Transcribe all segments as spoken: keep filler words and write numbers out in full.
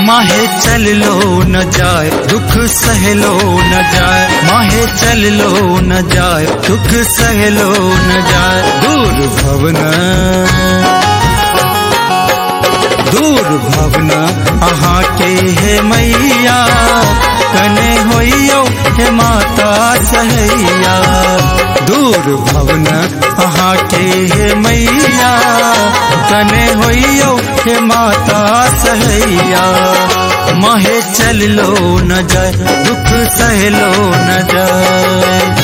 माहे चल लो न जाए दुख सह लो न जाए, माहे चल लो न जाए दुख सह लो न जाए। दूर भवना दूर भवना अहाँ के हे मैया, कने होइयो हे माता सहैया। दूर भवना अहाँ के हे मैया, कने होइयो हे माता सहैया। माहे चल लो न जाए दुख सह लो न जाए।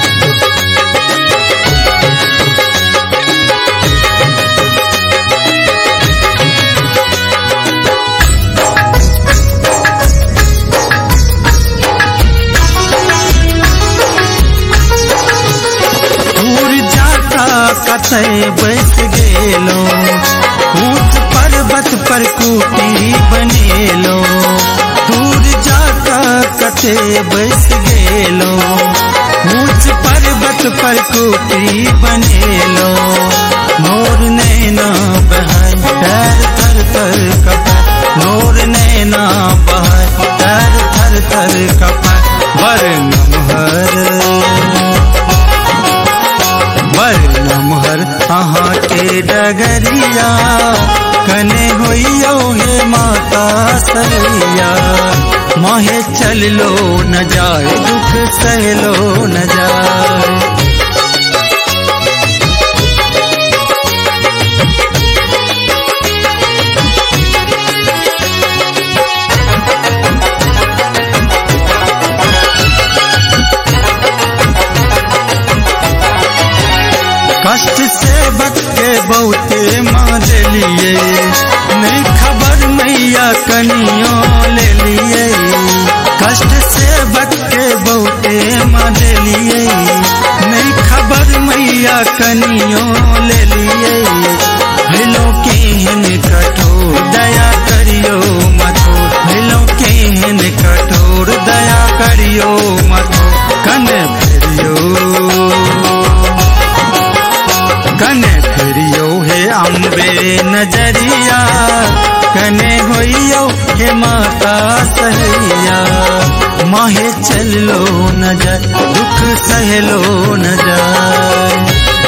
कतई बैस गेलो, ऊंच पर्वत पर कुटी बनेलो। दूर जाता कते बैस गेलो, ऊंच पर्वत पर कुटी बनेलो। मोर नैना बहाय पैर थर थर कपाय, मोर नैना बहाय पैर थर थर कपाय। बर नमहर अहाँ के डगरिया, कने होइयो हे माता सहैया। माहे चल लो न जाए दुख सह लो न जाए। कष्ट से बच के बहुते मार लिए, नहीं खबर मैया कनियों ले लिए। कष्ट से बच के बहुते मार लिए, नहीं खबर मैया कनियों ले लिए। भैलो केहन कठोर दया करियो मथोर, भैलो केहन कठोर दया करियो मथोर। कने फिरियो कने फिरियो हे अम्बे नजरिया, कने होइयो हे माता सहैया। माहे चल लो न जाए दुख सह लो न जाए।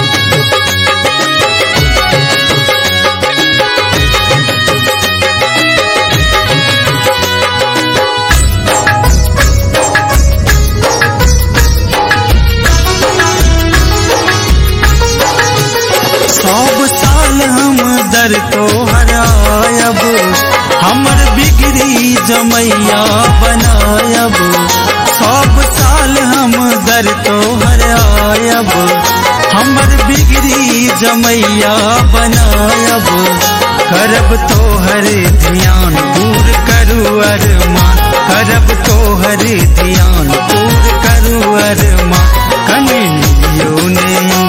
सब साल हम दर को हरायब, हमर बिगड़ी जमैया बनायब। सब साल हम दर को हरायब, हमर बिगड़ी जमैया बनायब। करब तोहर ध्यान दूर करू अरमान, करब तोहर ध्यान दूर करू अरमान। कनियो ने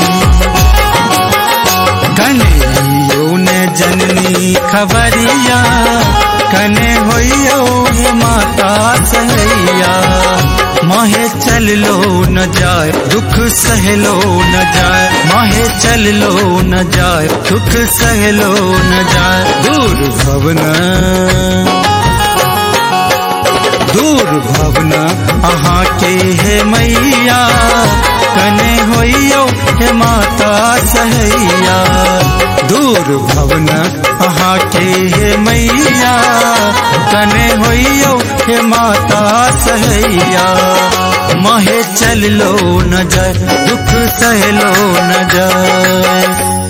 कनियो ने जननी खबरिया, कने होइयो हे माता सहैया। माहे चल लो न जाए दुख सह लो न जाए, माहे चल लो न जाए दुख सह लो न जाए। दूर भवना दूर भवना अहाँ के हे मैया, कने होइयो हे माता सहैया। दूर भवना अहाँ के हे मैया, कने होइयो हे माता सहैया। माहे चल लो न जाए दुख सह लो न जाए।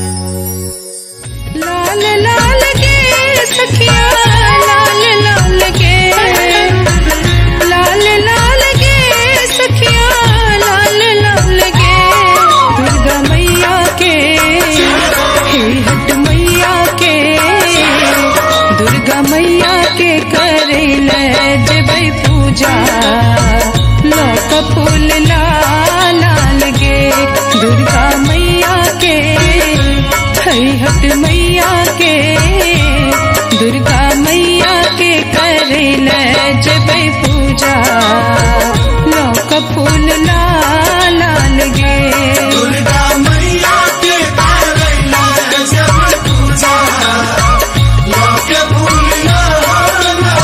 लाल लाल के सखिया लाल लाल के, लाल लाल के सखिया लाल लाल के। दुर्गा मैया के हे हट मैया के, दुर्गा मैया के करे जबै पूजा। लौक फूल लाल लाल गे, दुर्गा मैया के हे हट मैया के, दुर्गा मैया के करे जबै पूजा। लौक फूल लाल लाल गे, दुर्गा मैया के करे जब पूजा। लौक फूल लाल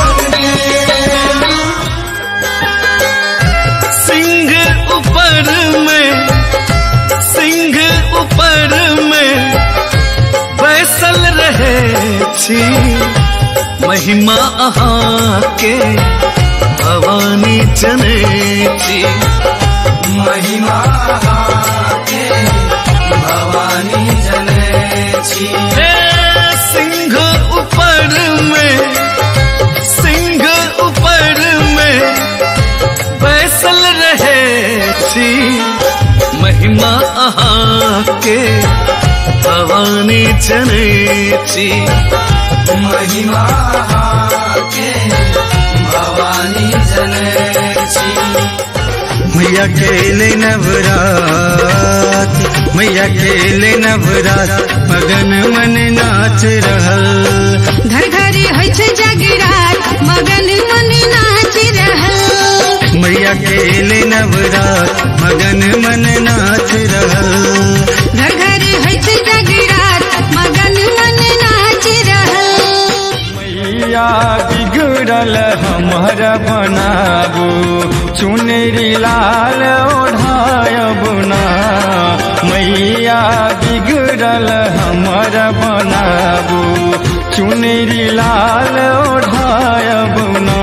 छी महिमा अहाँ के भवानी जने छी महिमा के भवानी जने छी सिंह ऊपर में सिंह ऊपर में बैसल रहे छी महिमा अहाँ के भवानी जने छी महिमा के भवानी जने छी मैया खेले नवरात मैया खेले नवरात मगन मन नाच रहल घर घर होइ छै जगरात मगन मन नाच रहल मैया खेले नवरात मगन मन नाच रहल घर घर होइ छै जगरात मगन मन नाच रहल मैया बिगड़ल हमर बनाबू चुनरी लाल ओढ़ायब ना मैया बिगड़ल हमर बनाबू चुनरी लाल ओढ़ायब ना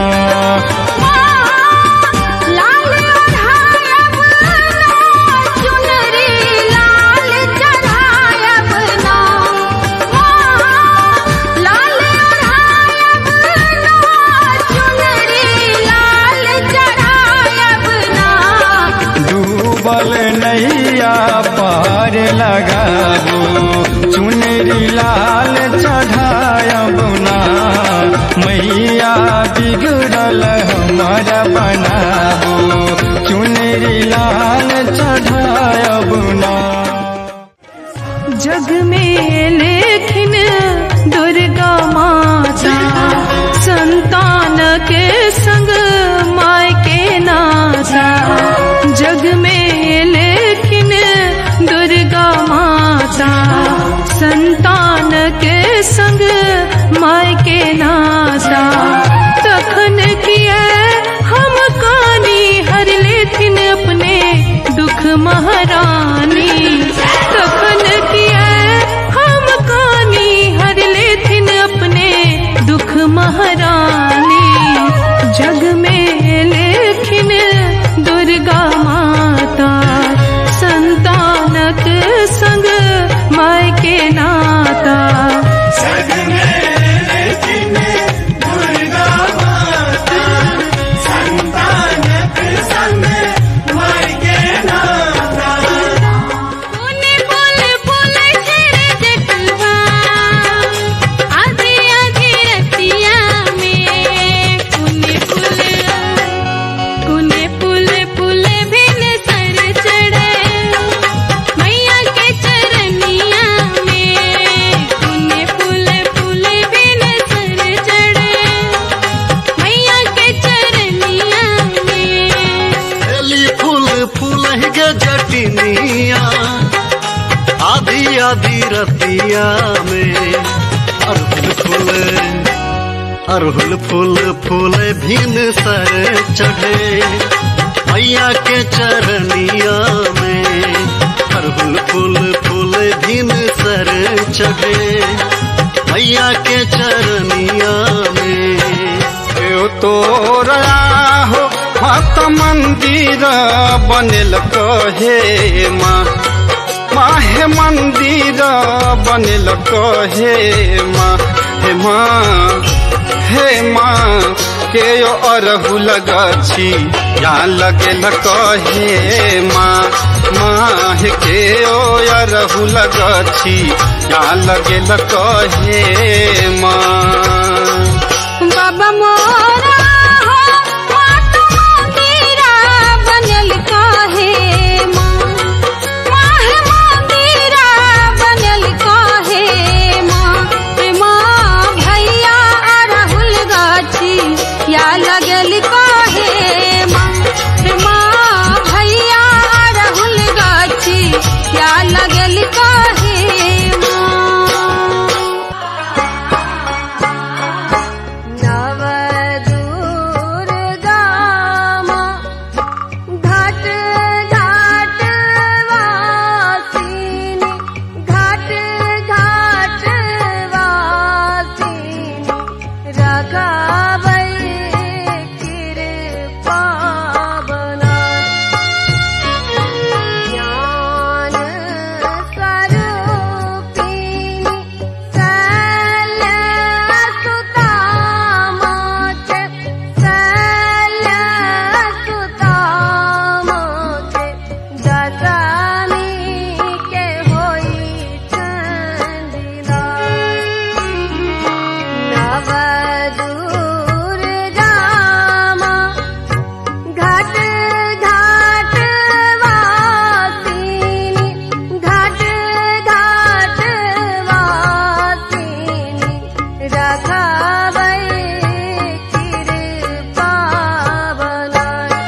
नैया पार लगाबू चुनरी लाल चढ़ायब ना मैया बिगड़ल हमर बनाबू चुनरी लाल चढ़ायब ना जग में लेकिन दुर्गा माता संतान के संग माय के नाता जग में लेकिन दुर्गा माता संतान के संग माय के नाता तखन किया हम कानी हर लेथिन अपने दुख महारानी तखन किया हम कानी हर लेथिन अपने दुख महारानी जग में लेकिन दुर्गा माता संतानक संग माय के नाता जग में लेकिन दुर्गा माता संतानक संग माय के नाता पुने बोल बोल छेड़े जटवा आधी आधी रतिया में पुने पुल पुने पुल पुल भिन सर चढ़े मैया के चरनिया में पुने पुल पुल भिन सर चढ़े मैया के चरनिया में एली फूल फूल गे जटिनिया आधी आधी रतिया में अरहुल फूल अरहुल फूल फूल भिन सर चढ़े मैया के चरनिया में अरहुल फूल फूल भिन सर चढ़े मैया के चरनिया में तोरा हो मत मंदिर बनल कहे माँ माहे मंदिर बनल कहे माँ हे माँ हे माँ के यो अरहुल गछि या लगल कहे माँ माँ हे के यो अरहुल गछि या लगल कहे माँ बाबा मोरा हो मात मंदिरा बनल काहे माँ माह मंदिरा बनल काहे माँ हे माँ भैया अरहुल गाछी या लगल काहे माँ हे माँ भैया अरहुल गाछी या लगल काहे माँ रखाबै कृपा बनाए।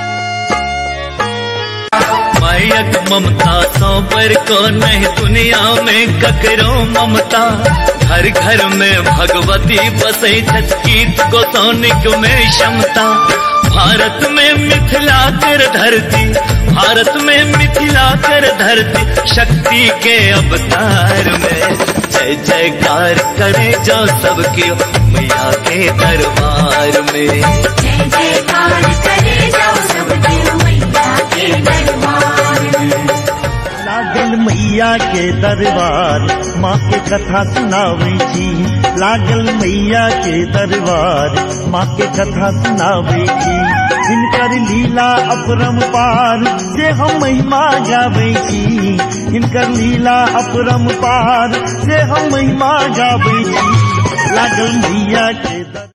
मायक ममता सौ पर को नहीं दुनिया में ककरो ममता। हर घर में भगवती बसे गीत को सौनिक में क्षमता। भारत में मिथिला कर धरती, भारत में मिथिला कर धरती, शक्ति के अवतार में जय जयकार करे जो सबकी मैया के दरबार में। जय जयकार करे जो सबकी मैया के दरबार में। लागल मैया के दरबार माँ के कथा सुनावे छी। लागल मैया के दरबार माँ के कथा सुनावे छी। हिनकर लीला अपरंपार जे हम महिमा गावे छी। हिनकर लीला अपरंपार जे हम महिमा गावे छी। लागल मैया के